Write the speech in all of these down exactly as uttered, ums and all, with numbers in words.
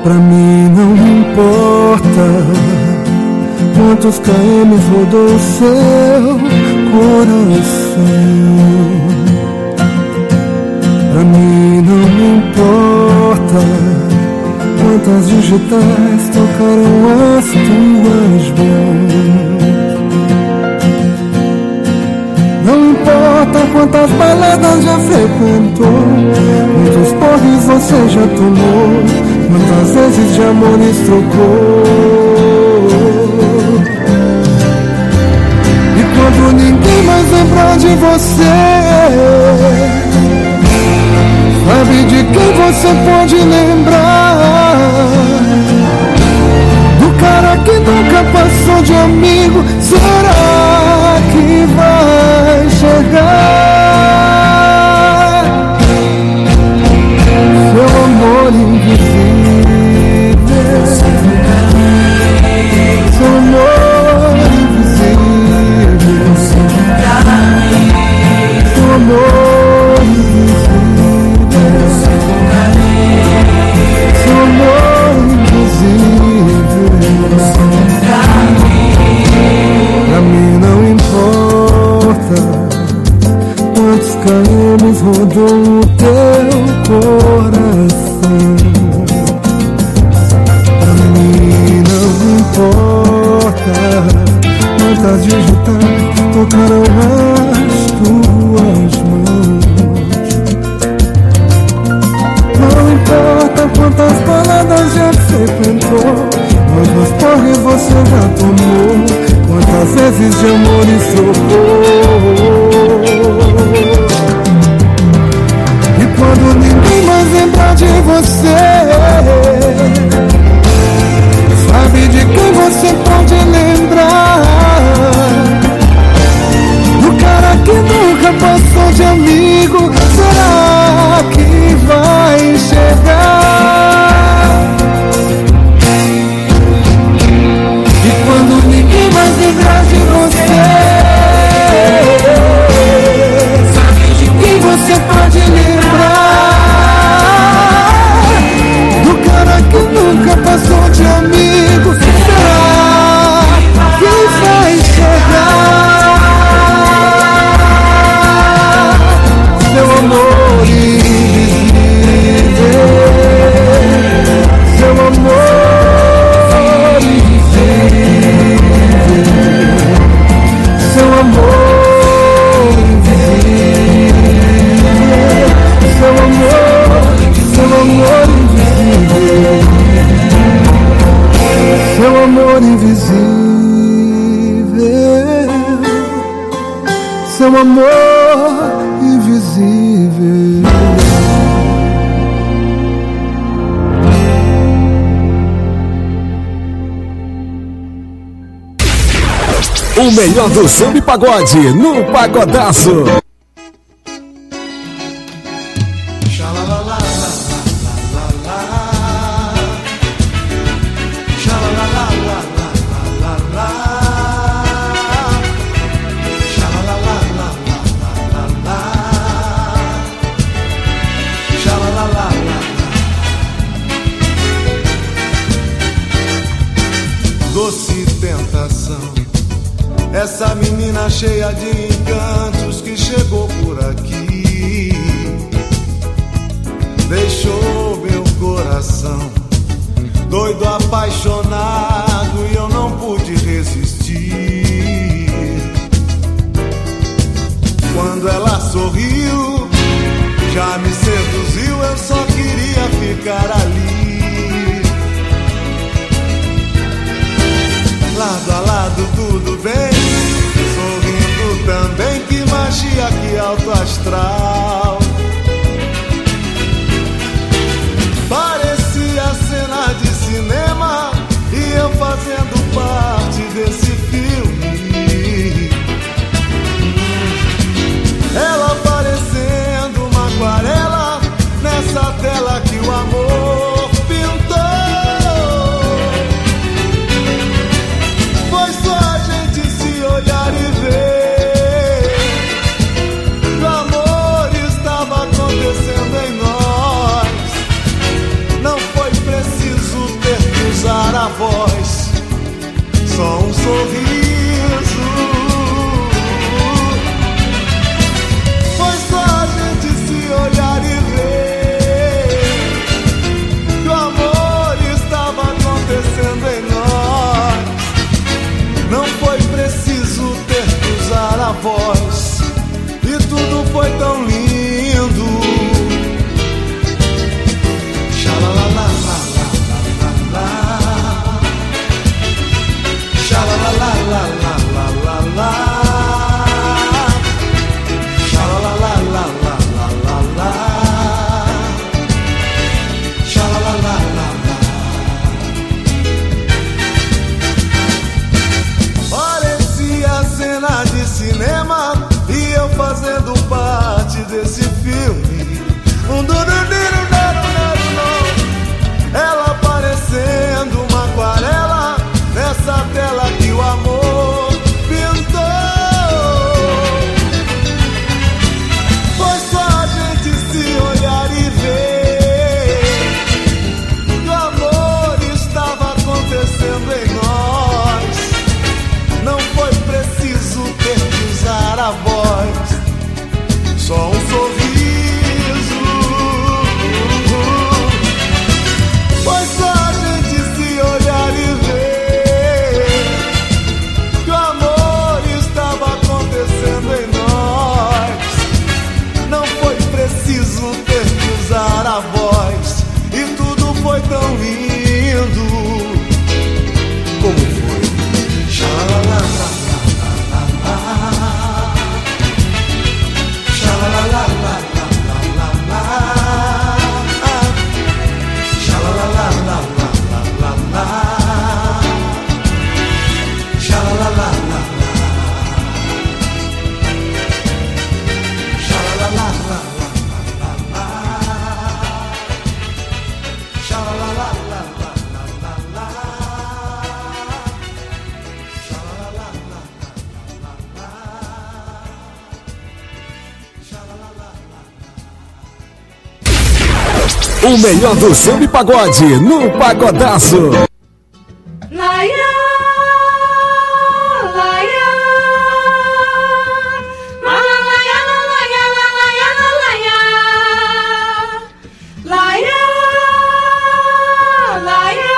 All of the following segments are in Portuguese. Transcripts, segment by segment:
Pra mim não importa quantos quilômetros rodou o seu coração. Pra mim não importa quantas digitais tocaram as tuas mãos. Não importa quantas baladas já frequentou, quantos porres você já tomou, quantas vezes de amores trocou. E quando ninguém mais lembrar de você, sabe de quem você pode lembrar? Do cara que nunca passou de amigo. Será que vai chegar seu amor invisível? Seu amor invisível. Seu amor invisível. Seu amor invisível. Pra mim não importa quantos caminhos rodou o teu coração. Pra mim não importa quantas digitais tocaram as tuas mãos. Não importa quantas baladas já frequentou, quantos porres você já tomou, quantas vezes de amores trocou. E quando ninguém mais lembrar de você, sabe de quem você pode lembrar? Do cara que nunca passou de amigo. Será que vai chegar? E quando ninguém mais lembrar de você, sabe de quem você pode lembrar? Do cara que nunca passou de amigo. Será que vai chegar seu amor invisível? Seu amor invisível. Seu amor invisível. Seu amor, seu amor invisível. Seu amor invisível. Seu amor invisível. O melhor do samba e pagode no Pagodaço. Doce tentação, essa menina cheia de encantos que chegou por aqui, deixou meu coração doido, apaixonado, e eu não pude resistir. Quando ela sorriu, já me seduziu, eu só queria ficar ali. Lado a lado tudo bem, sorrindo também, que magia, que alto astral. Parecia cena de cinema e eu fazendo parte desse filme. Ela parecendo uma aquarela nessa tela que o amor pintou. Foi só a gente se olhar e ver que o amor estava acontecendo em nós. Não foi preciso só um sorriso. Foi só a gente se olhar e ver que o amor estava acontecendo em nós. Não foi preciso ter que usar a voz, e tudo foi tão lindo. Xalalalalalalala, xalalalalalalala, xalalalalalalala, xalalalala. Parecia cena de cinema e eu fazendo parte desse filme. Um ela parecendo uma aquarela nessa tela que o amor pintou. Foi só a gente se olhar e ver que o amor estava acontecendo em nós. Não foi preciso ter que usar a voz, só um sorriso. Foi só a gente se olhar e ver que o amor estava acontecendo em nós. Não foi preciso ter que usar a voz, e tudo foi tão lindo. Como foi? Xalalalala, xalalalala, O melhor do samba e pagode no Pagodaço. Laia, laia, laia, laia, laia, laia, laia, laia, laia,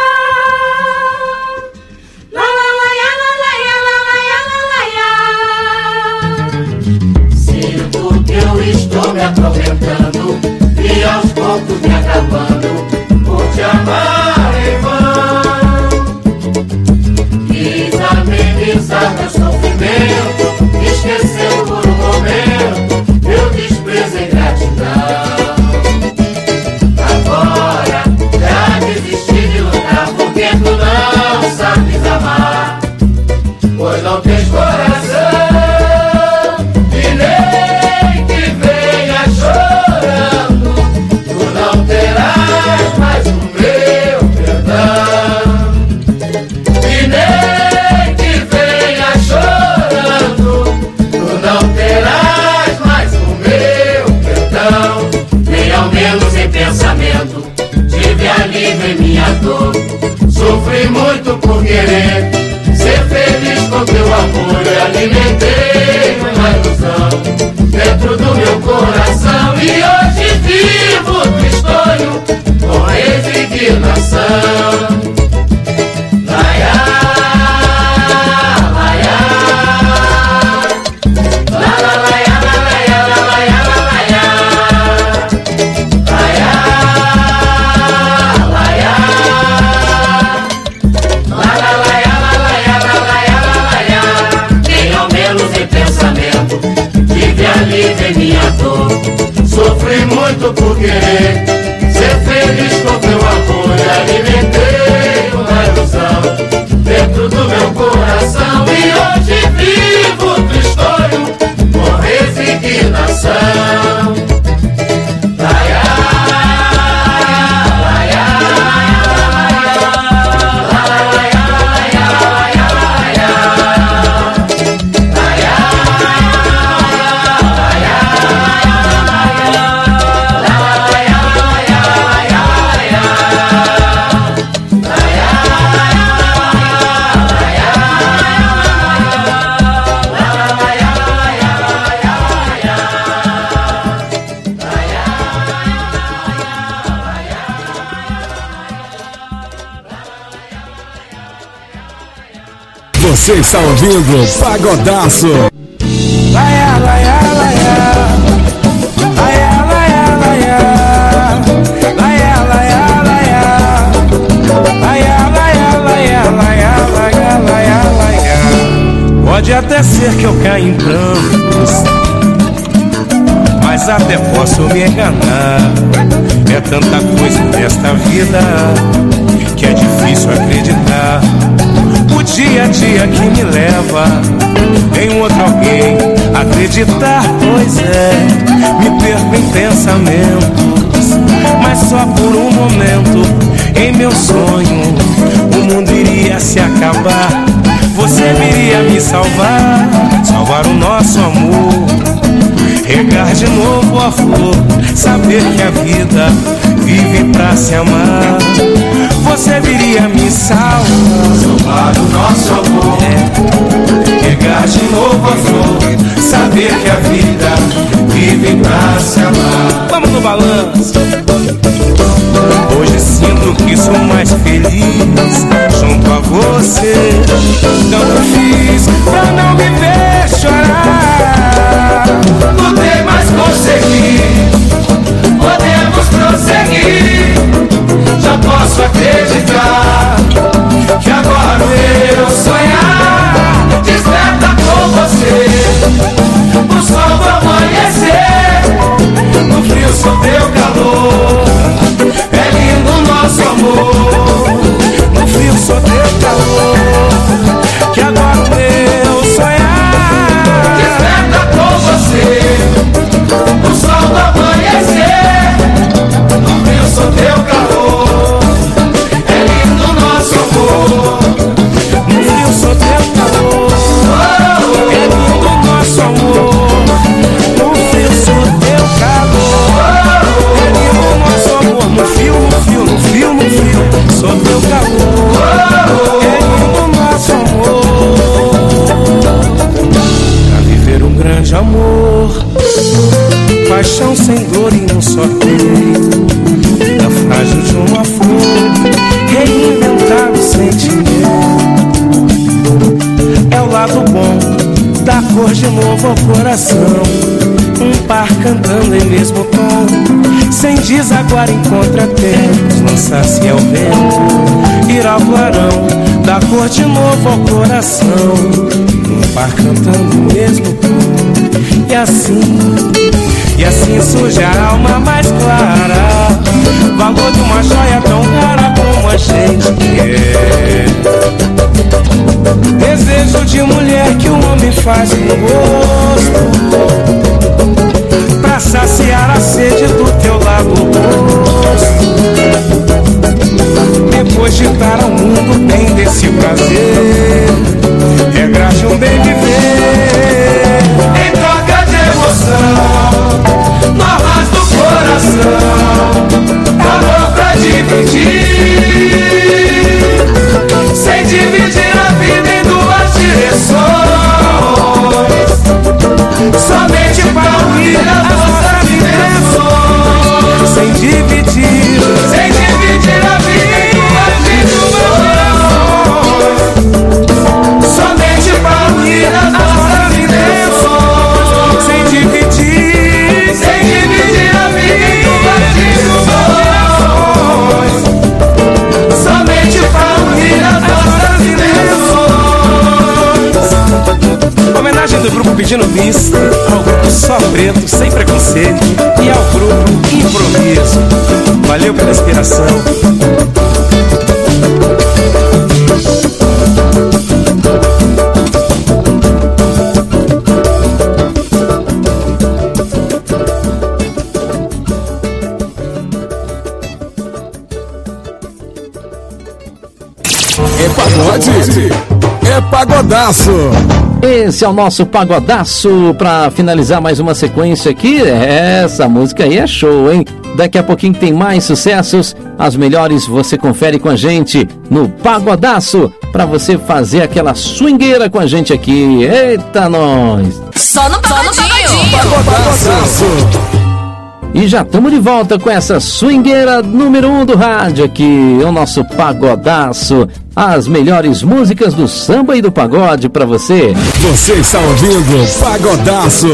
sinto que eu estou me atormentando e aos poucos me acabando por te amar em vão. Quis amenizar meu sofrimento, esqueceu por um momento meu desprezo e ingratidão. Agora já desisti de lutar porque tu não sabes amar, pois não tens coração. Tive alívio em minha dor, sofri muito por querer ser feliz com teu amor. Eu alimentei uma ilusão dentro do meu coração e hoje vivo tristonho com resignação. Laia, laia, la la laia, la laia, la laia, la laia. Em minha dor, sofri muito por querer ser feliz com teu amor. E alimentei uma ilusão dentro do meu coração e hoje vivo tristonho com resignação. Laia, laia, laia, laia, laia, laia, laia, laia, laia, laia, laia, laia, laia, laia, Você está ouvindo Pagodaço. Laia, laia, laia. Laia, laia, laia. Laia, laia, laia. Laia, laia, laia, laia, laia, laia, laia. Pode até ser que eu caia em prantos, mas até posso me enganar. É tanta coisa nesta vida que é difícil acreditar. O dia a dia que me leva em outro alguém acreditar. Pois é, me perco em pensamentos, mas só por um momento. Em meu sonho o mundo iria se acabar. Você viria me salvar, salvar o nosso amor, regar de novo a flor, saber que a vida vive pra se amar. Você viria me salvar, salvar o nosso amor, é, regar de novo a flor, saber que a vida vive pra se amar. Vamos no balanço. Hoje sinto que sou mais feliz junto a você. Tanto fiz pra não me ver chorar. Lutei, mas consegui. Podemos prosseguir. Já posso acreditar que agora o meu sonhar desperta com você. O sol do amanhecer, no frio sou teu calor. É lindo o nosso amor, no frio sou teu calor. Que agora o meu sonhar desperta com você. O sol do amanhecer, no frio sou teu calor. É lindo o nosso amor, no frio sou teu calor. É lindo o nosso amor, no frio sou teu calor. É lindo o nosso amor, no fio, no fio, no fio, no fio, sou teu calor. É lindo o nosso amor. Pra viver um grande amor, paixão sem dor em um só peito, vida frágil de uma flor, reinventar o sentimento. É o lado bom da cor de novo ao coração, um par cantando em mesmo tom, sem desaguar em contratempos, lançar-se ao vento, ir ao clarão, da cor de novo ao coração, um par cantando em mesmo tom. E assim, e assim surge a alma mais clara, valor de uma joia tão rara como a gente é. Desejo de mulher que o homem faz no rosto, pra saciar a sede do teu lado oposto. Depois de dar ao mundo bem desse prazer, regra de um bem viver, em troca de emoção, normas do coração, amor pra dividir, sem dividir a vida em duas direções, somente pra unir as nossas intenções, sem dividir, sem dividir a vida em duas direções, somente pra unir as nossas intenções, sem dividir, sem dividir a vida em duas direções, somente pra unir as nossas intenções. Homenagem do grupo Pedindo Bis ao grupo Só Preto, Sem Preconceito, e ao grupo Improviso. Valeu pela inspiração. É pagode, é pagodaço. Esse é o nosso pagodaço para finalizar mais uma sequência aqui. Essa música aí é show, hein? Daqui a pouquinho tem mais sucessos. As melhores você confere com a gente no Pagodaço, para você fazer aquela swingueira com a gente aqui. Eita, nós! Só no pagodinho. Pagodaço. E E já estamos de volta com essa swingueira número um do rádio aqui, o nosso Pagodaço. As melhores músicas do samba e do pagode pra você. Você está ouvindo Pagodaço.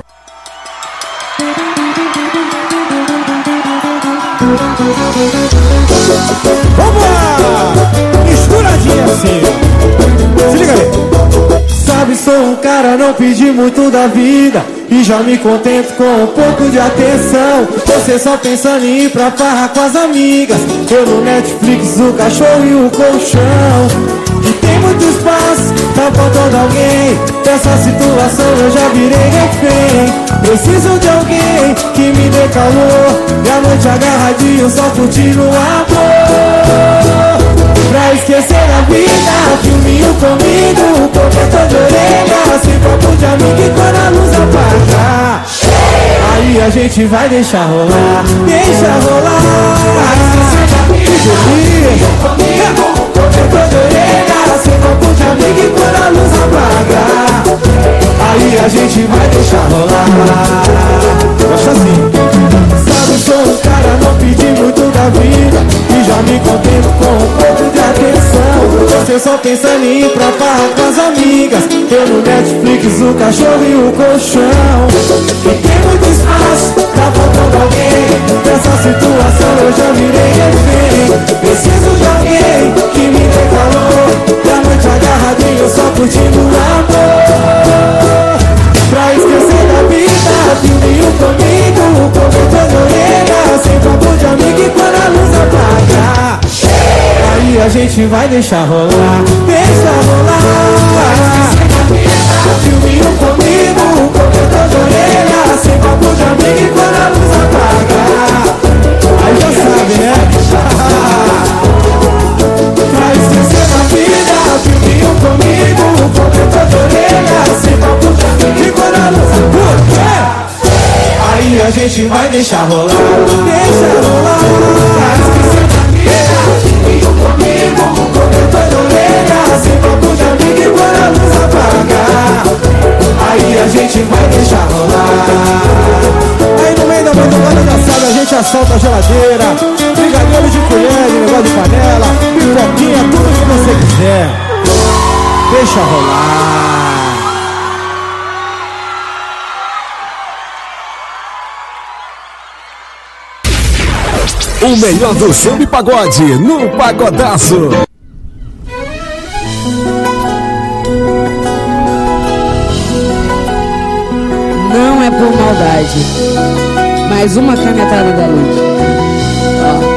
Vamos lá! Misturadinha assim. Se liga aí. Sabe, sou um cara, não pedi muito da vida e já me contento com um pouco de atenção. Você só pensando em ir pra farra com as amigas, eu no Netflix, o cachorro e o colchão. E tem muito espaço, tá faltando alguém. Dessa situação eu já virei refém. Preciso de alguém que me dê calor e a noite agarradinho só curtindo o amor. Pra esquecer a vida, filminho comigo, cobertor de orelha, sem copo de amigo e quando a luz apagar, aí a gente vai deixar rolar, deixa rolar. Pra esquecer a vida, filminho comigo, cobertor de orelha, sem copo de amigo e quando a luz apagar, aí a gente vai deixar rolar. Gosta assim. Sabe, sou um cara, não pedi muito da vida e já me contento com um pouco de atenção. Você só pensando em ir pra farra com as amigas, eu no Netflix, o cachorro e o colchão. E tem muito espaço, tá faltando alguém. Nessa situação eu já virei refém. Preciso de alguém que me dê calor e a noite agarradinho só curtindo o amor. Pra esquecer da vida, filminho comigo, cobertor de orelha, sem copo de amigo e quando a luz apagar, aí a gente vai deixar rolar, deixa rolar. Filminho comigo, cobertor de orelha, sem copo de amigo e quando a luz apagar, aí já sabe, né? Pra esquecer da vida, filminho comigo, cobertor de orelha, sem copo de amigo e quando a luz apagar, aí a gente vai deixar rolar, deixa rolar. Pra esquecer da vida, filminho comigo, cobertor de orelha, sem copo de amigo e quando a luz apagar, aí a gente vai deixar rolar. Aí no meio da madrugada da sala a gente assalta a geladeira, brigadeiro de colher, negócio de panela, pipoquinha, tudo que você quiser. Deixa rolar. O melhor do samba e pagode no Pagodaço. Não é por maldade, mais uma canetada da luz. Ó.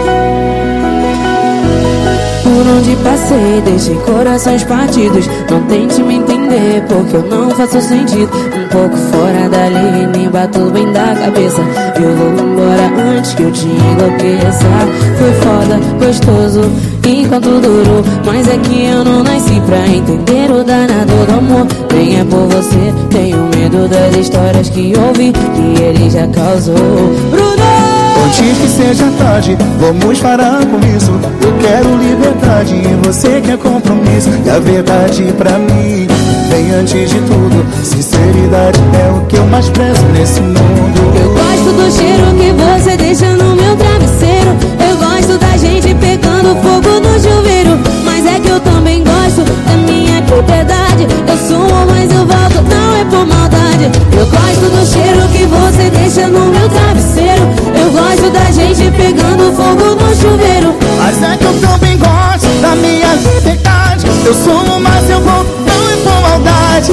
Por onde passei, deixei corações partidos. Não tente me entender, porque eu não faço sentido. Um pouco fora dali, nem bato bem da cabeça. Eu vou embora antes que eu te enlouqueça. Foi foda, gostoso, enquanto durou. Mas é que eu não nasci pra entender o danado do amor. Nem é por você, tenho medo das histórias que ouvi, que ele já causou. Bruno! Antes que seja tarde, vamos parar com isso. Eu quero liberdade e você quer compromisso. E a verdade pra mim vem antes de tudo. Sinceridade é o que eu mais prezo nesse mundo. Eu gosto do cheiro que você deixa no meu travesseiro. Eu gosto da gente pegando fogo no chuveiro. Mas é que eu também gosto da minha liberdade. Eu sumo, mas eu volto, não é por maldade. Eu gosto do cheiro que você deixa no meu travesseiro. Eu gosto da gente pegando fogo no chuveiro. Mas é que eu também gosto da minha liberdade. Eu sumo, mas eu volto, não é por maldade.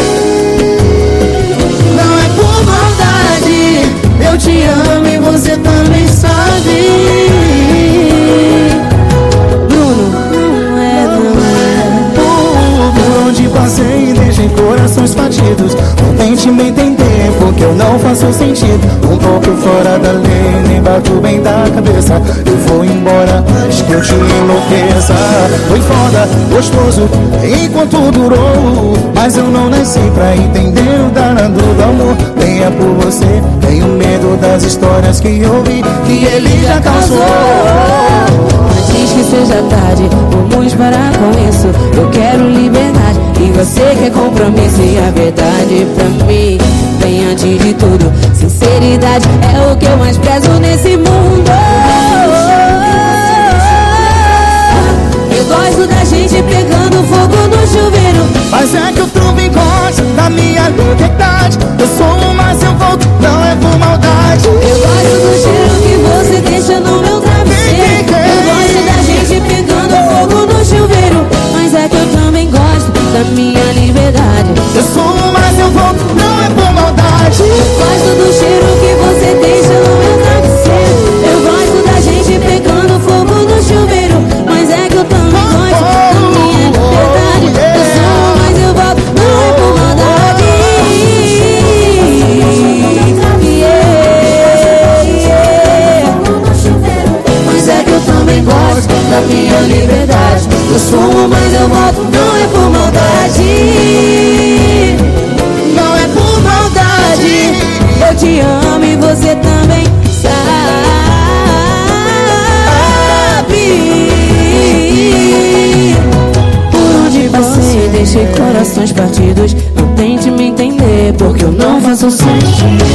Não é por maldade. Eu te amo e você também sabe. Bruno, não é, não é. Por onde passei, deixei corações partidos. Não tente me entender, porque eu não faço sentido. Um pouco fora da lei, nem bato bem da cabeça. Eu vou embora antes que eu te enlouqueça. Foi foda, gostoso, enquanto durou. Mas eu não nasci pra entender o danado do amor. Nem é por você, tenho medo das histórias que ouvi, que ele já causou. Antes que seja tarde, vamos parar com isso. Eu quero liberdade e você quer compromisso. E a verdade pra mim vem antes de tudo. Sinceridade é o que eu mais prezo nesse mundo. Eu gosto da gente pegando fogo no chuveiro. Mas é que eu também gosto da minha liberdade. Eu sou um, mas eu volto, não é por maldade. Eu gosto do cheiro que você deixa no meu travesseiro. Eu gosto da gente pegando fogo no chuveiro. Mas é que eu também gosto da minha liberdade. Eu sou um, mas eu volto, não é por maldade. Eu gosto do cheiro que você deixa no meu travesseiro. Eu gosto da gente pegando fogo no chuveiro. Mas é que eu também gosto da minha liberdade. Eu sou um, mas eu volto, não é por maldade. Mas é que eu também gosto da minha liberdade. Eu sou um, mas eu volto, não é por maldade. Não é por maldade. Eu te amo e você também sabe. Por onde passei, deixei corações partidos. Não tente me entender, porque eu não faço sentido.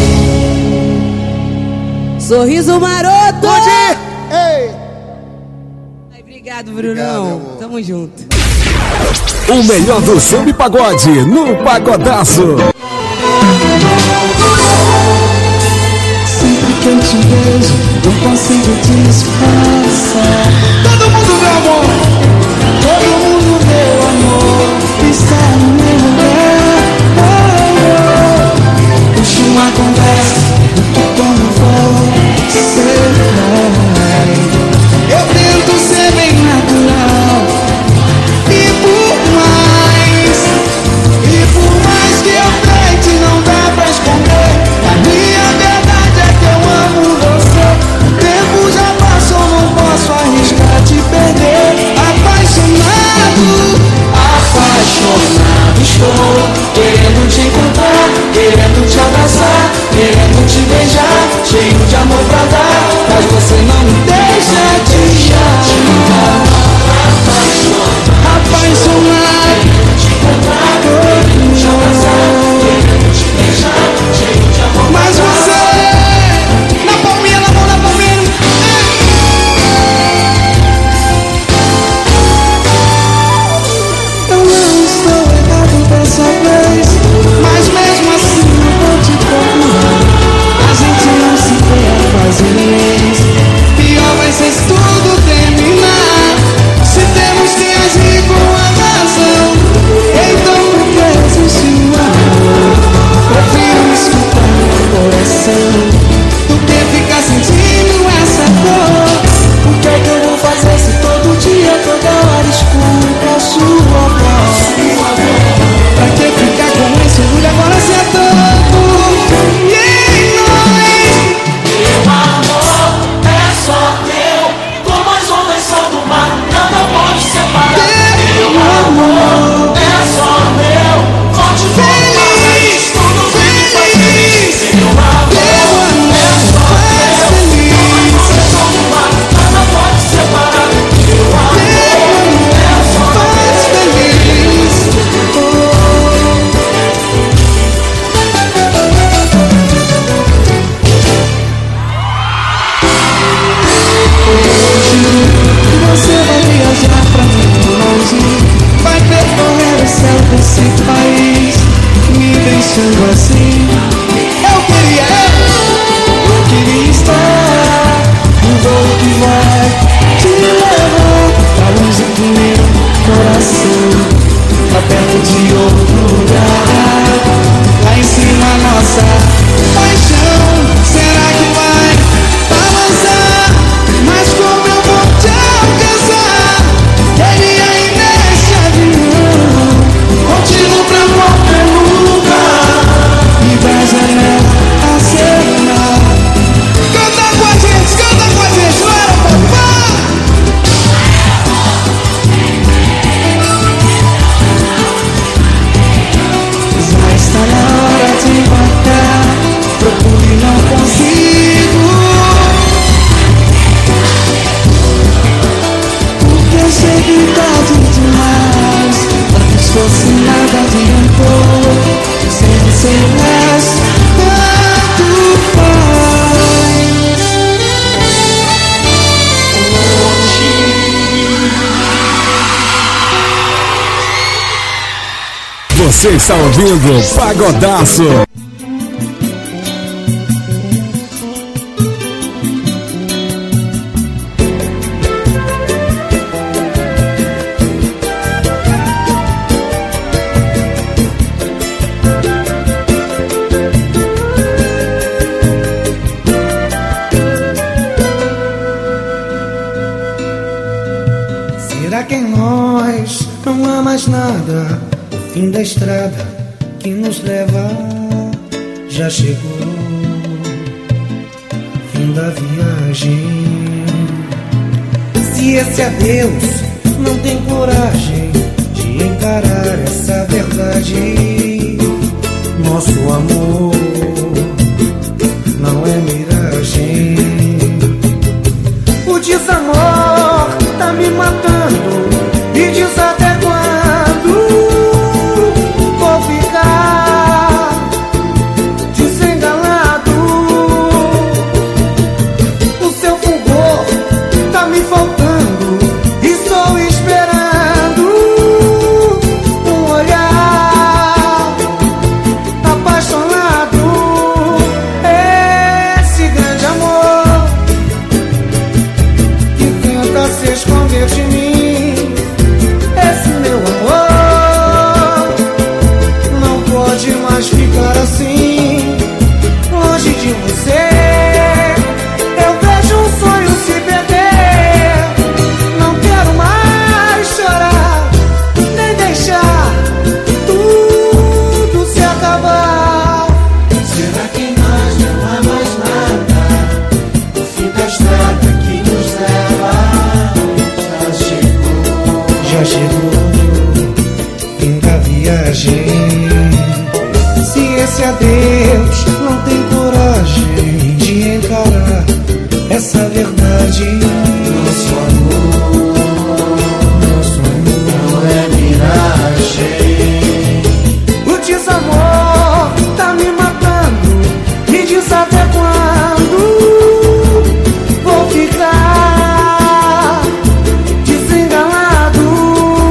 Sorriso maroto. Ei! Ai, obrigado, Brunão. Tamo junto. O melhor do samba e pagode no Pagodaço. Sempre que eu te vejo, não consigo disfarçar. Todo mundo, meu amor! Todo mundo, meu amor, está no meu lugar. Oh, oh. Puxa uma conversa, como você vai. Eu tento ser bem natural. E por mais, e por mais que eu tente, não dá pra esconder. A minha verdade é que eu amo você. O tempo já passou, não posso arriscar te perder. Você está ouvindo Pagodaço. Será que em nós não há mais nada? O fim da estrada que nos leva já chegou. Fim da viagem. Se esse adeus não tem coragem de encarar essa verdade, nosso amor não é miragem. O desamor tá me matando e diz até quando vou ficar desenganado. O seu fulgor tá me faltando, estou esperando um olhar apaixonado. Esse grande amor que tenta se esconder de mim. Esse meu amor não pode mais ficar assim, longe de você. Eu vejo um sonho se perder. Não quero mais chorar, nem deixar tudo se acabar. Será que em nós não há mais nada? O fim da estrada que nos leva já chegou. Já chegou, fim da viagem. Se esse adeus não tem coragem de encarar essa verdade, nosso amor, nosso amor não é miragem. O desamor tá me matando e diz até quando vou ficar desenganado.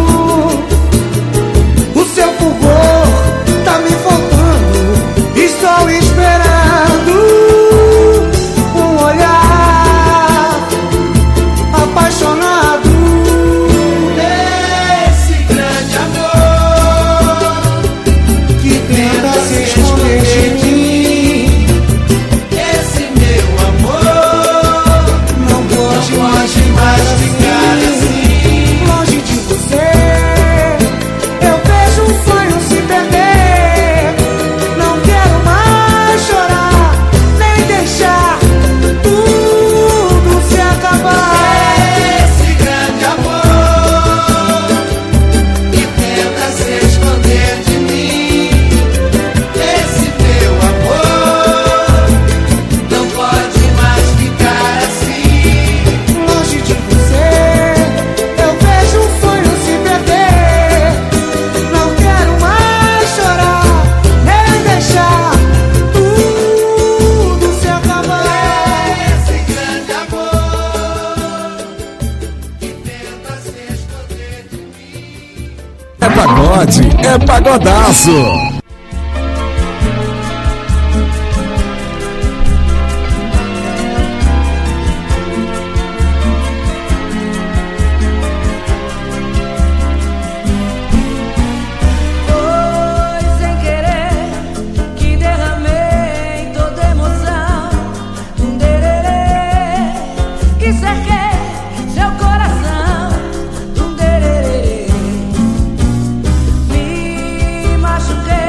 O seu fulgor tá me faltando, estou esperando um olhar apaixonado. Esse grande amor que tenta se esconder de mim. Esse meu amor não pode mais ficar assim, longe de você. Eu vejo um sonho se perder. Não quero mais chorar, nem deixar tudo se acabar. Esse grande amor que tenta se esconder de mim. Esse meu amor não pode mais ficar assim, longe de você. Eu vejo um sonho se perder. Não quero mais chorar, nem deixar tudo se acabar. Esse grande amor que tenta se esconder de mim. É pagode, é pagodaço. Foi sem querer que derramei toda emoção, um dererê, que cerquei seu coração, um dererê. Me machuquei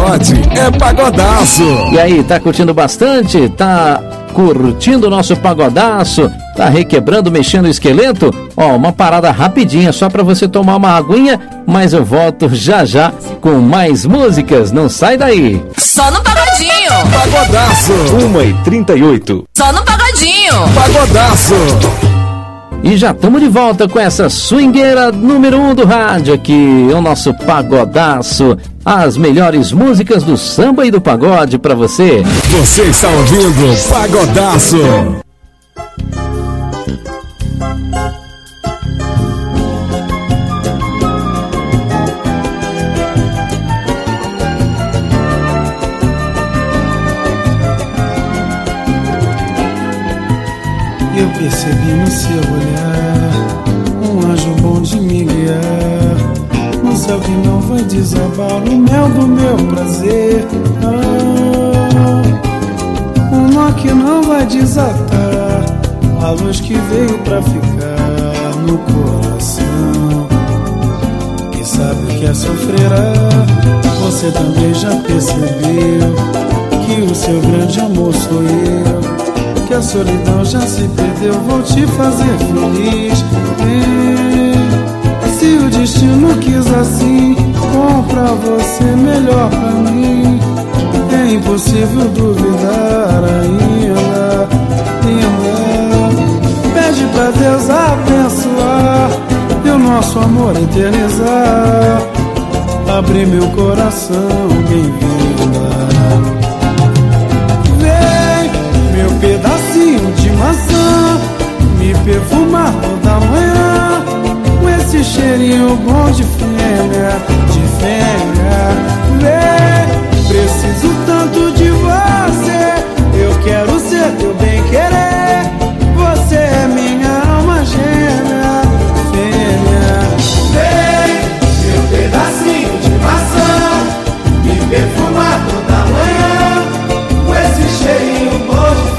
pagode é pagodaço. E aí, tá curtindo bastante? Tá curtindo o nosso pagodaço? Tá requebrando, mexendo o esqueleto? Ó, uma parada rapidinha só pra você tomar uma aguinha, mas eu volto já já com mais músicas. Não sai daí. Só no pagodinho. Pagodaço. uma e trinta e oito. Só no pagodinho. Pagodaço. E já estamos de volta com essa swingueira número um do rádio aqui, o nosso pagodaço. As melhores músicas do samba e do pagode pra você. Você está ouvindo Pagodaço. Eu percebi no seu olhar um anjo bom de me guiar, no céu que não vai desabar o mel do meu prazer. Ah, um nó que não vai desatar a luz que veio pra ficar no coração, que sabe o que é sofrer. Ah, você também já percebeu que o seu grande amor sou eu, que a solidão já se perdeu, vou te fazer feliz. E, se o destino quis assim, bom pra você, melhor pra mim. É impossível duvidar ainda, ainda. Pede pra Deus abençoar e o nosso amor eternizar. Abre meu coração, bem-vinda. Meu pedacinho de maçã, me perfumar toda manhã, com esse cheirinho bom de fêmea, de fêmea. Vem, preciso tanto de você, eu quero ser teu bem-querer. Você é minha alma gêmea, fêmea. Vem, meu pedacinho de maçã, me perfumar toda manhã, com esse cheirinho bom de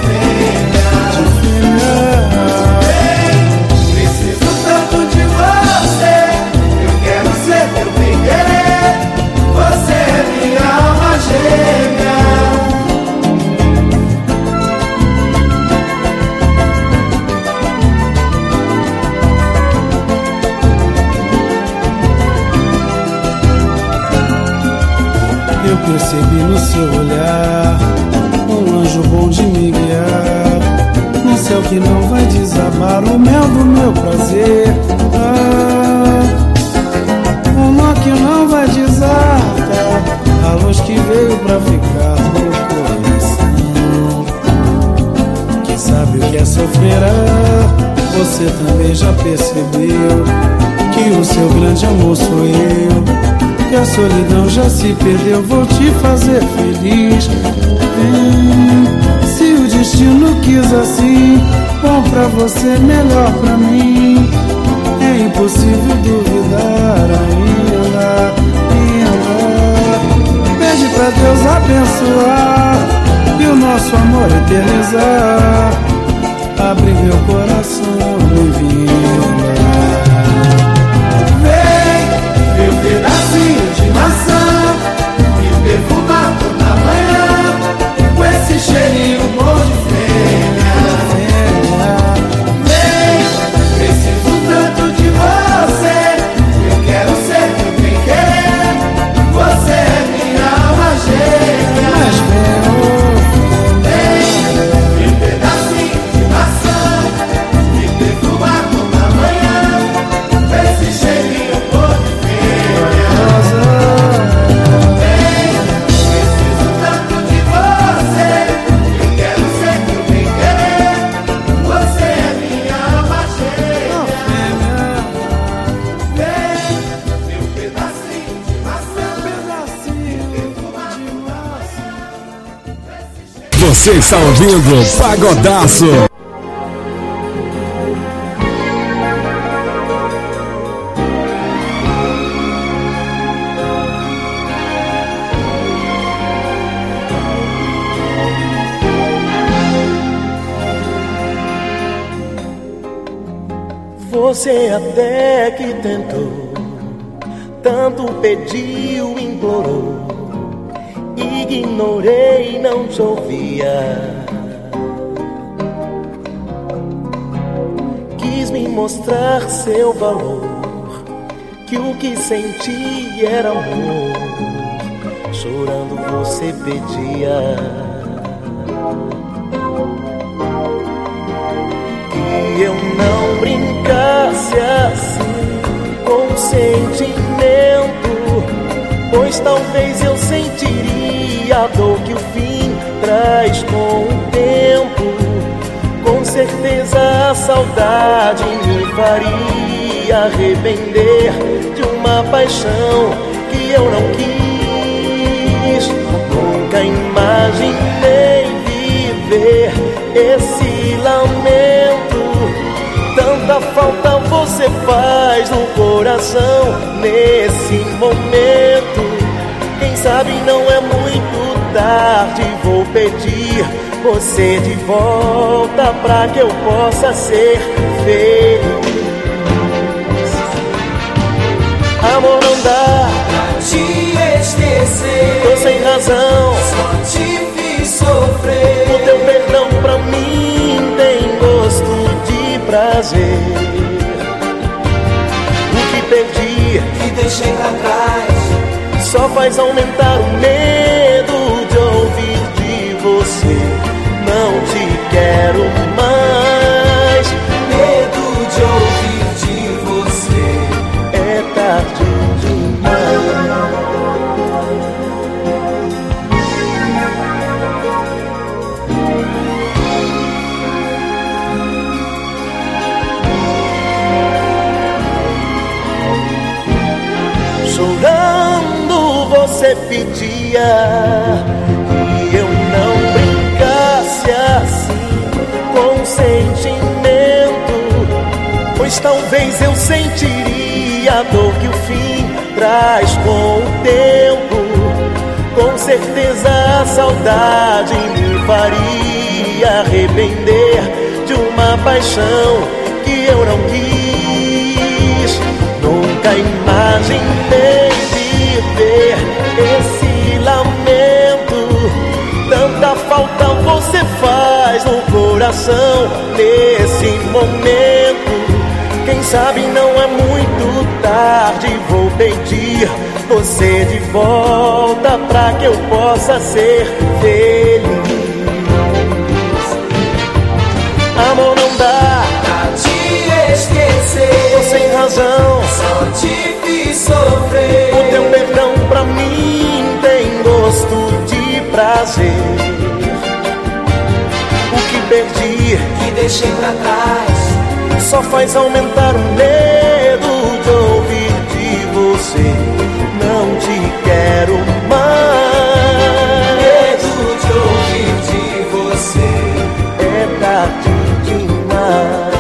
eu percebi no seu olhar um anjo bom de me guiar, no céu que não vai desabar o mel do meu prazer. Ah, um nó que não vai desatar a luz que veio pra ficar no coração, que sabe o que é sofrer. Ah, você também já percebeu que o seu grande amor sou eu, que a solidão já se perdeu, vou te fazer feliz. Hum, se o destino quis assim, bom pra você, melhor pra mim. É impossível duvidar ainda, ainda. Pede pra Deus abençoar e o nosso amor eternizar. Abre meu coração, bem-vinda. Meu pedacinho de maçã, me perfumar toda manhã, com esse cheirinho bom de fêmea, fêmea. Vem, preciso tanto de você, eu quero ser teu bem-querer. Você é minha alma gêmea. Mas vem, meu pedacinho de maçã, me perfumar toda manhã, com esse cheirinho bom de fêmea. Você está ouvindo Pagodaço. Você até que tentou, tanto pediu, implorou, ignorei, não te ouvia. Quis me mostrar seu valor, que o que senti era amor. Chorando você pedia que eu não brincasse assim com sentimento, pois talvez eu sentiria a dor que o fim traz com o tempo. Com certeza a saudade me faria arrepender de uma paixão que eu não quis. Nunca imaginei viver esse lamento. Tanta falta você faz no coração nesse momento. Quem sabe não é muito tarde, vou pedir você de volta pra que eu possa ser feliz. Amor, não dá pra te esquecer, tô sem razão, só te fiz sofrer. O teu perdão pra mim tem gosto de prazer. O que perdi e deixei pra trás só faz aumentar o medo de ouvir de você. Não te quero mais, medo de ouvir de você. É tarde demais. Chorando você pedia que eu não brincasse assim com sentimento, pois talvez eu sentiria a dor que o fim traz com o tempo. Com certeza a saudade me faria arrepender de uma paixão que eu não quis. Nunca imaginei viver esse lamento. Tanta falta você faz no coração nesse momento. Quem sabe não é muito tarde, vou pedir você de volta pra que eu possa ser feliz. Amor, não dá pra te esquecer, tô sem razão, só te fiz sofrer. O teu perdão pra mim tem gosto de prazer. O que perdi e deixei pra trás só faz aumentar o medo de ouvir de você. Não te quero mais, medo de ouvir de você. É tarde demais.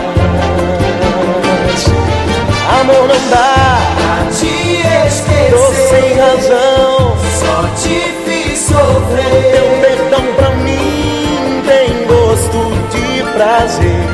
Amor, não dá pra te esquecer, tô sem razão, só te fiz sofrer. Teu perdão pra mim tem gosto de prazer.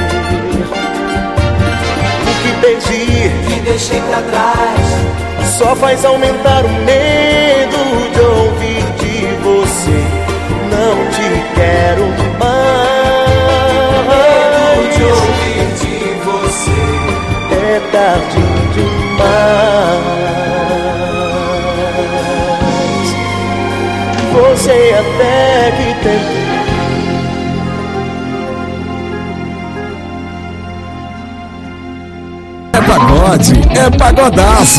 O que perdi e deixei pra trás só faz aumentar o medo de ouvir de você. Não te quero mais, medo de ouvir de você. É tarde demais. Você até que tentou. É pagode, é pagodaço.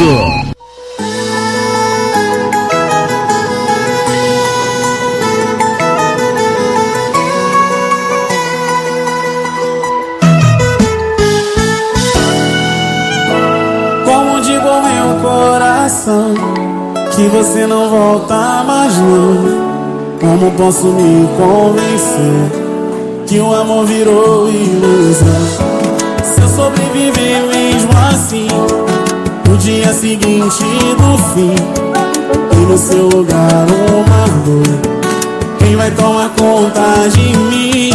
Como digo ao meu coração que você não volta mais não. Como posso me convencer que o amor virou ilusão? Se eu sobreviver mesmo assim, no dia seguinte do fim, e no seu lugar uma dor, quem vai tomar conta de mim?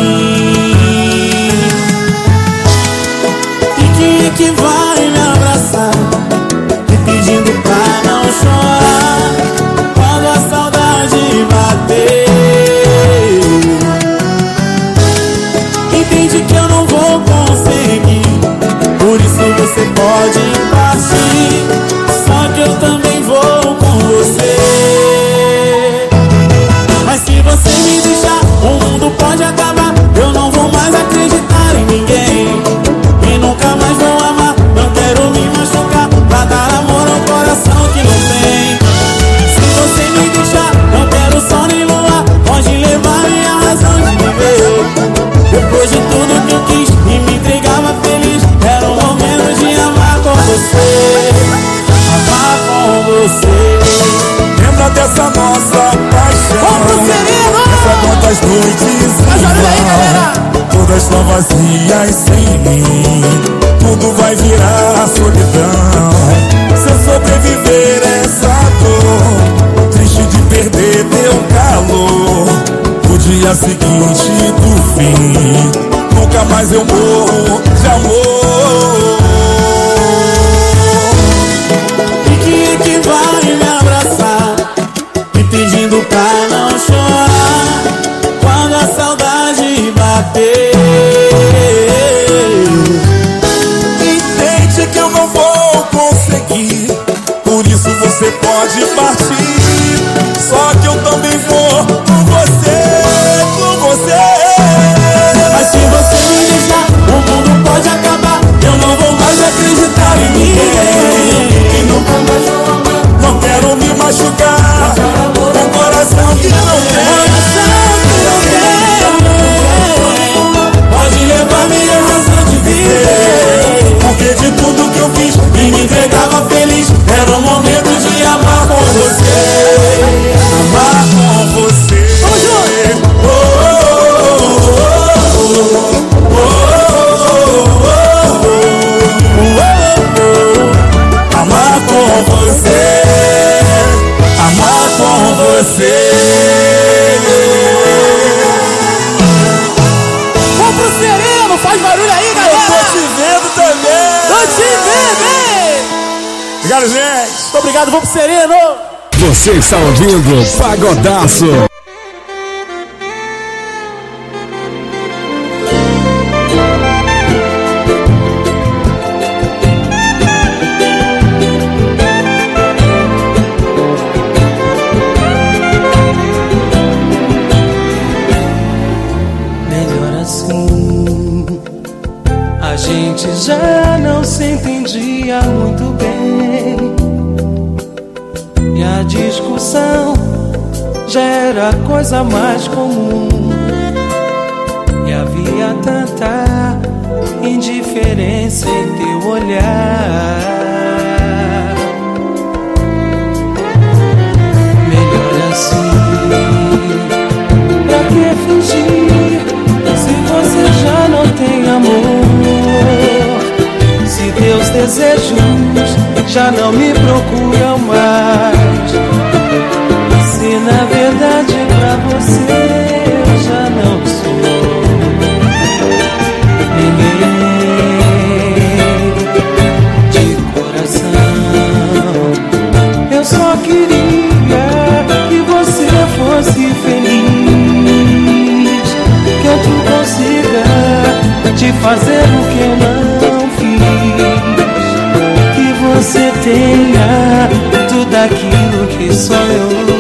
E quem é que vai me abraçar, me pedindo pra não chorar quando a saudade bater? viver. Depois de tudo que eu quis e me entregava feliz, era o momento de amar com você. Amar com você. Lembra dessa nossa paixão? Pensa quantas noites vão, todas tão vazias sem mim. Tudo vai virar solidão se eu sobreviver a essa dor. Triste de perder teu calor. O dia seguinte do fim, nunca mais eu morro de amor. E quem é que vai me abraçar, me pedindo pra não chorar quando a saudade bater? Entende que eu não vou conseguir, por isso você pode partir. Só que eu também vou com você, com você. Mas se você me deixar, o mundo pode acabar. Eu não vou mais acreditar em ninguém. E nunca mais vou amar. Não quero me machucar com coração que não tem. Pode levar minha razão de viver, porque de tudo que eu fiz e me entregava feliz, era o momento de amar com você. Amar com você. Vamos junto! Oh, oh, oh, oh, oh, oh. Amar com você. Amar com você. Vamos pro sereno, faz barulho aí, galera! Eu tô te vendo também! Tô te vendo, hein? Obrigado, gente! Muito obrigado, vamos pro sereno! Você está ouvindo Pagodaço. Melhor assim, a gente já não se entendia muito bem. E a discussão já era coisa mais comum. E havia tanta indiferença em teu olhar. Melhor assim, pra que fingir se você já não tem amor? Se teus desejos já não me procuram mais. Se na verdade pra você eu já não sou ninguém. De coração eu só queria que você fosse feliz, que outro consiga te fazer o que eu não fiz, que você tenha tudo aquilo que só eu.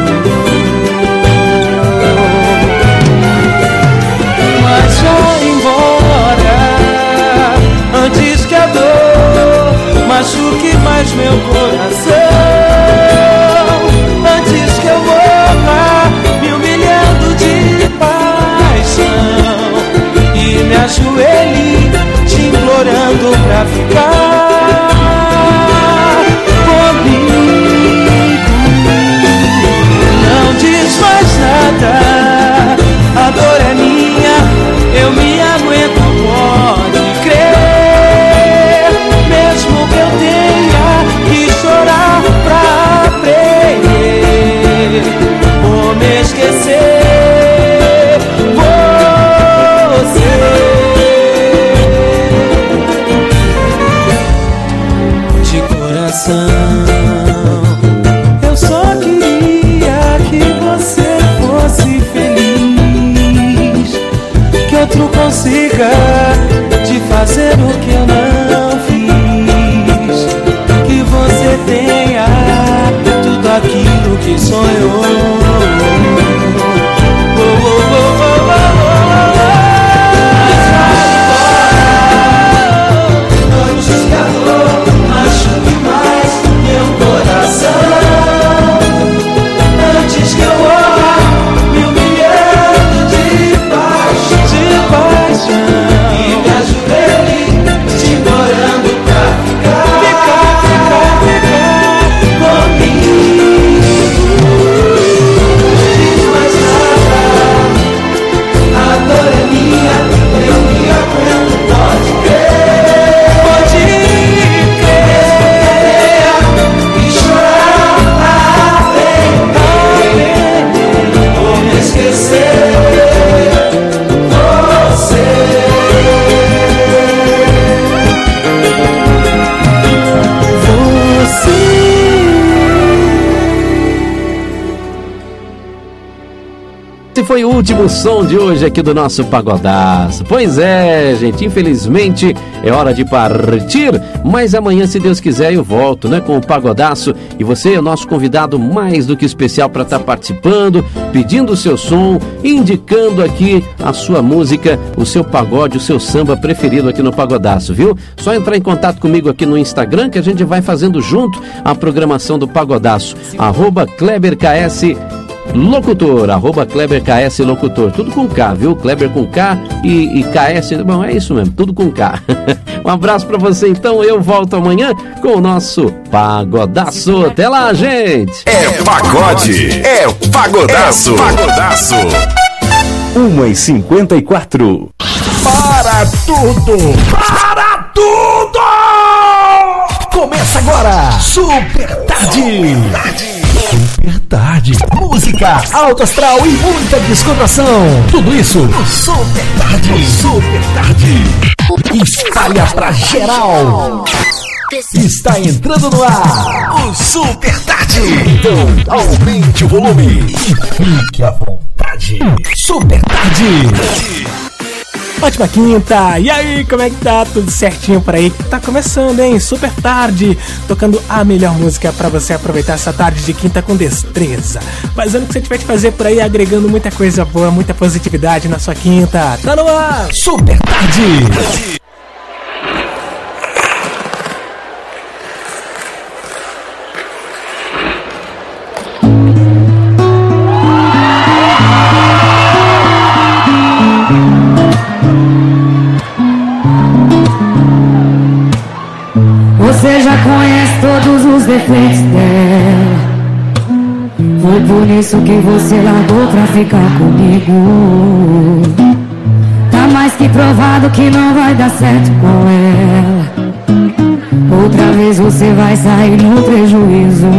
Mas já embora antes que a dor machuque mais meu coração, antes que eu morra me humilhando de paixão e me ajoelhe te implorando pra ficar comigo. Não diz mais nada, a dor é minha, eu me aguento, pode crer. Mesmo que eu tenha que chorar pra aprender, vou me esquecer você. De coração eu só queria que você fosse feliz, que outro consiga te fazer o que eu não fiz, que você tenha tudo aquilo que sonhou. Oh, oh, oh, oh, oh, oh. Antes que a dor machuque mais meu coração, antes que eu morra me humilhando de paz. foi o último som de hoje aqui do nosso Pagodaço. Pois é, gente, infelizmente é hora de partir, mas amanhã, se Deus quiser, eu volto, né, com o Pagodaço. E você é o nosso convidado mais do que especial para estar participando, pedindo o seu som, indicando aqui a sua música, o seu pagode, o seu samba preferido aqui no Pagodaço, viu? Só entrar em contato comigo aqui no Instagram que a gente vai fazendo junto a programação do Pagodaço. Arroba KleberKS Locutor, arroba KleberKS Locutor, tudo com K, viu? Kleber com K e, e K S, bom, é isso mesmo, tudo com K. Um abraço pra você, então, eu volto amanhã com o nosso Pagodaço. Até lá, gente! É pagode, é Pagodaço. É Pagodaço. uma e cinquenta e quatro. Para tudo! Para tudo! Começa agora, Super Tarde! Super Tarde. Música, alto astral e muita descontração. Tudo isso no Super Tarde. Super Tarde. Espalha pra geral. Está entrando no ar o Super Tarde. Então aumente o volume e fique à vontade. Super Tarde. Ótima quinta! E aí, como é que tá? Tudo certinho por aí? Tá começando, hein? Super Tarde, tocando a melhor música pra você aproveitar essa tarde de quinta com destreza. Fazendo o que você tiver de fazer por aí, agregando muita coisa boa, muita positividade na sua quinta. Tá no ar! Super Tarde! Você já conhece todos os defeitos dela. Foi por isso que você largou pra ficar comigo. Tá mais que provado que não vai dar certo com ela. Outra vez você vai sair no prejuízo.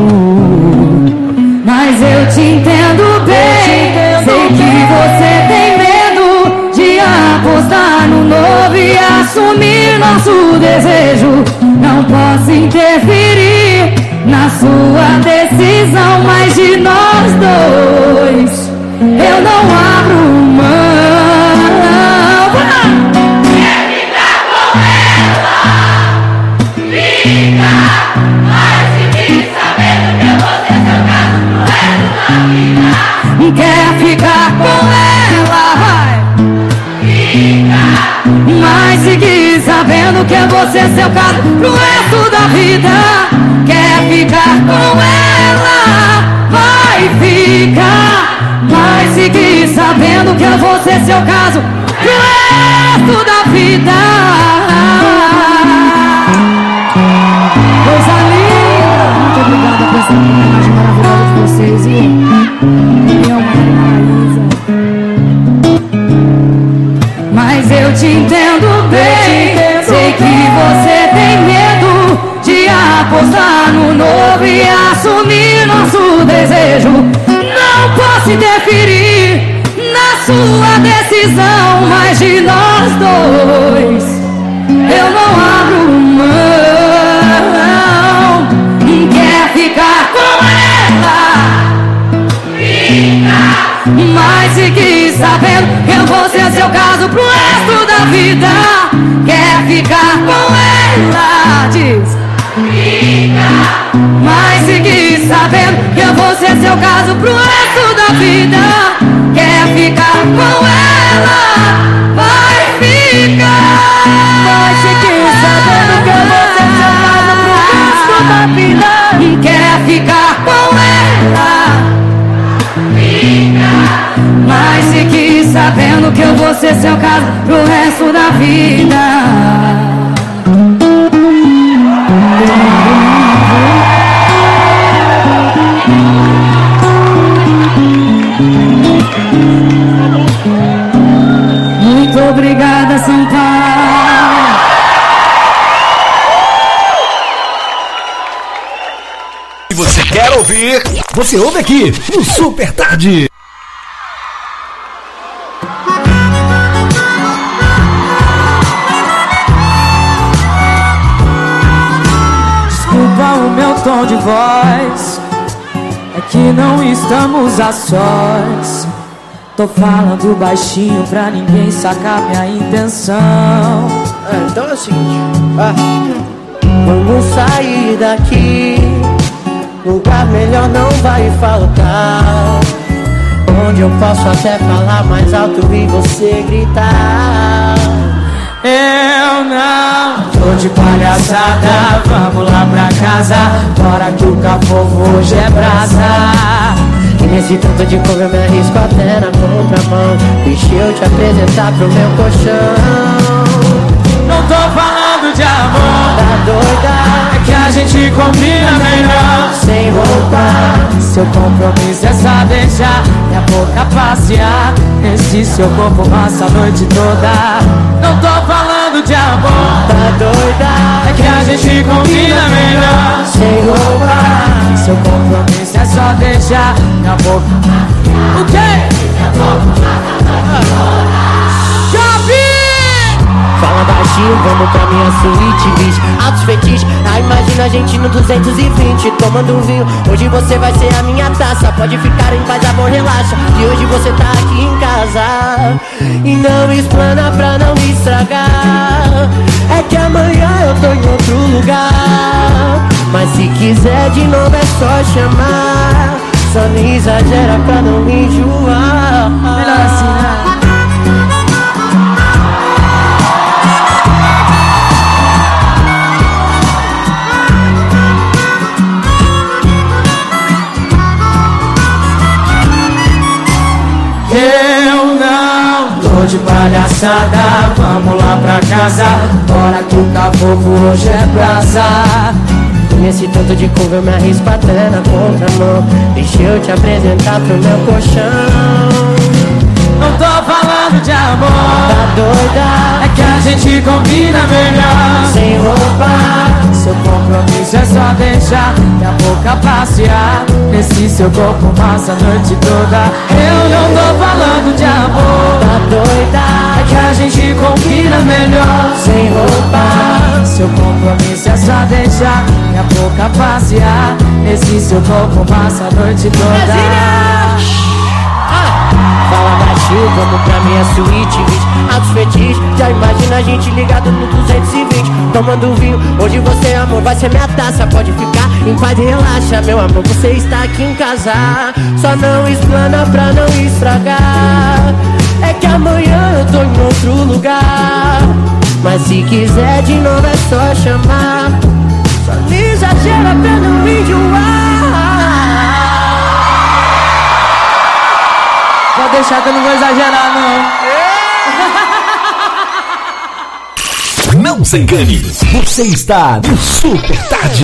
Mas eu te entendo bem. Sei que você tem medo de apostar no novo e assumir nosso desejo. Não posso interferir na sua decisão, mas de nós dois eu não abro mão. Quer ficar com ela? Fica, mas fique sabendo que eu vou ser seu caso pro resto da vida. Quer ficar com ela? Vai. Fica, mas fique sabendo que eu vou ser seu caso pro resto da vida. Quer ficar com ela? Vai ficar. Mas fique sabendo que eu vou ser seu caso pro resto da vida. Coisa linda. Muito obrigada por essa homenagem maravilhosa de vocês, viu? Meu Maria. Mas eu te entendo bem. Sei que você tem medo de apostar no novo e assumir nosso desejo. Não posso interferir na sua decisão, mas de nós dois eu não abro mão. Quer ficar com ela? fica, mas fique sabendo que eu vou ser seu caso pro resto da vida. Quer ficar com ela? Diz. fica, Mas fique sabendo que eu vou ser seu caso pro resto da vida. Quer ficar com ela? Vai ficar. Mas fique sabendo que eu vou ser seu caso pro resto da vida. Quer ficar com ela? fica, Mas fique sabendo que eu vou ser seu caso pro resto da vida. Muito obrigada, São Paulo. E você quer ouvir? Você ouve aqui no Super Tarde. Desculpa o meu tom de voz, é que não estamos a sós. Tô falando baixinho pra ninguém sacar minha intenção. É, então é o seguinte, ah, vamos sair daqui, lugar melhor não vai faltar, onde eu posso até falar mais alto e você gritar. Eu não tô de palhaçada, vamos lá pra casa, bora que o cafofo hoje é brasa. E nesse tanto de cor eu me arrisco até na contramão, deixa eu te apresentar pro meu colchão. Não tô falando de amor, tá doida? é que a gente combina melhor sem roupa. Seu compromisso é só deixar minha boca passear nesse seu corpo massa a noite toda. Não tô falando de amor, tá doida? é que a gente combina melhor sem roupa. Seu compromisso é só deixar minha boca. O quê? Fala baixinho, vamos pra minha suíte, bicho. Altos fetiches, ah, imagina a gente no duzentos e vinte tomando um vinho, hoje você vai ser a minha taça. Pode ficar em paz, amor, relaxa, que hoje você tá aqui em casa. E não explana pra não estragar, é que amanhã eu tô em outro lugar. Mas se quiser de novo é só chamar, só não exagera pra não me enjoar. Melhor assim, né? Eu não tô de palhaçada, vamos lá pra casa, bora que o cafofo hoje é brasa. Nesse tanto de curva eu me arrisco até na contramão, deixa eu te apresentar pro meu colchão. Não tô falando de amor, tá doida? é que a gente combina melhor sem roupa. Seu compromisso é só deixar minha boca passear nesse seu corpo massa a noite toda. Eu não tô falando de amor, tá doida? é que a gente combina melhor sem roupa. Seu compromisso é só deixar minha boca passear nesse seu corpo massa a noite toda. Fala baixinho, vamos pra minha suíte, bicho. Altos fetiches, já imagina a gente ligado no duzentos e vinte tomando vinho, hoje você, amor, vai ser minha taça. Pode ficar em paz e relaxa, meu amor, você está aqui em casa. Só não explana pra não estragar, é que amanhã eu tô em outro lugar. Mas se quiser de novo é só chamar, só não exagera pra não enjoar. Pode deixar que eu não vou exagerar, não. Não se engane, você está no Super Tarde.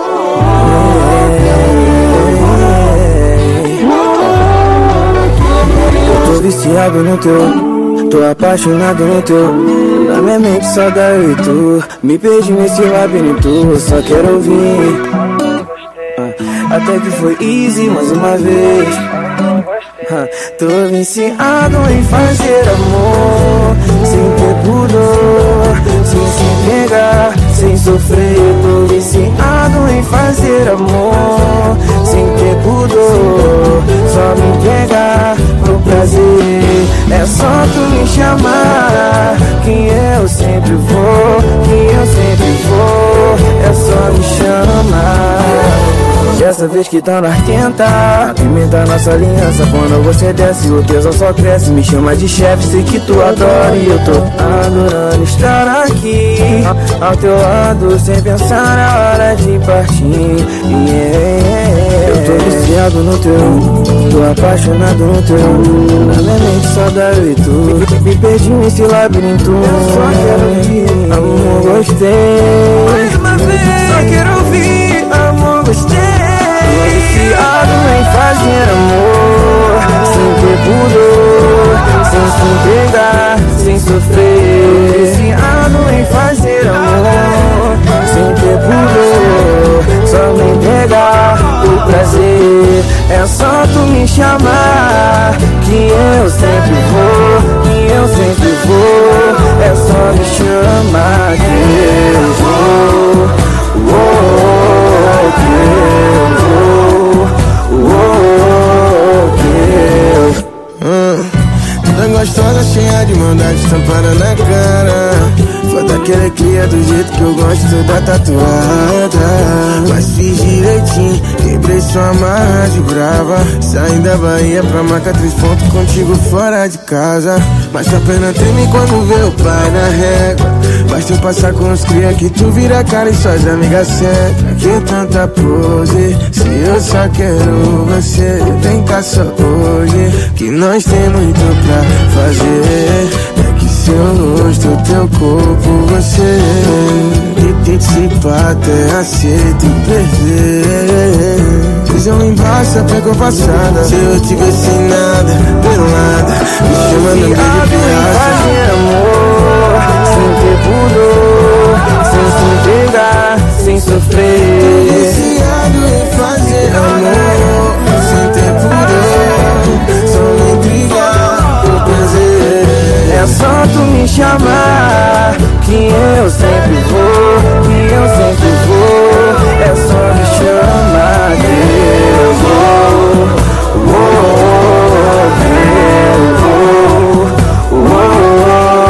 Eu tô viciado no teu, tô apaixonado no teu. Na minha mente só dá eu e tu, me perdi nesse labirinto, só quero ouvir. Até que foi easy mais uma vez. Tô viciado em fazer amor, sem ter pudor, sem se entregar, sem sofrer. Tô viciado em fazer amor, sem ter pudor, só me entregar pro prazer. É só tu me chamar, que eu sempre vou, que eu sempre vou. É só me chamar. Dessa vez que tá na quenta, pimenta nossa aliança. Quando você desce, o tesão só cresce. Me chama de chefe, sei que tu adora. E eu tô adorando estar aqui ao teu lado, sem pensar na hora de partir. Yeah. Eu tô viciado no teu, tô apaixonado no teu. Na minha mente só dá eu e tu, me perdi nesse labirinto. Eu só quero ouvir, amor, gostei. Mais uma vez, só quero ouvir, amor, gostei. Viciado em fazer amor, sem ter pudor, sem se entregar, sem sofrer. Viciado em fazer amor, sem ter pudor, só me entregar o prazer. É só tu me chamar, que eu sempre vou, que eu sempre vou. É só me chamar, que eu vou, oh, que eu vou. Oh, oh, oh, oh, oh. maldade estampada na cara. Foda aquela cria do jeito que eu gosto, toda tatuada. Mas fiz direitinho, quebrei sua amarra de brava. Saí da Bahia pra marcar três pontos contigo fora de casa. Mas a pena treme quando vê o pai na régua. Basta eu passar com os cria que tu vira a cara e suas amigas cega. Que tanta pose, se eu só quero você. Vem cá só hoje, que nós tem muito pra fazer. É que seu rosto, teu corpo, você e se pá até aceito perder. Fiz eu embaixo, pegou passada. Se eu tivesse sem nada, pelada, me chamando de viagem. Amor, sem ter pudor, sem se entregar, sem sofrer. Tô viciado em fazer amor, sem ter pudor, só me intrigar por prazer. É só tu me chamar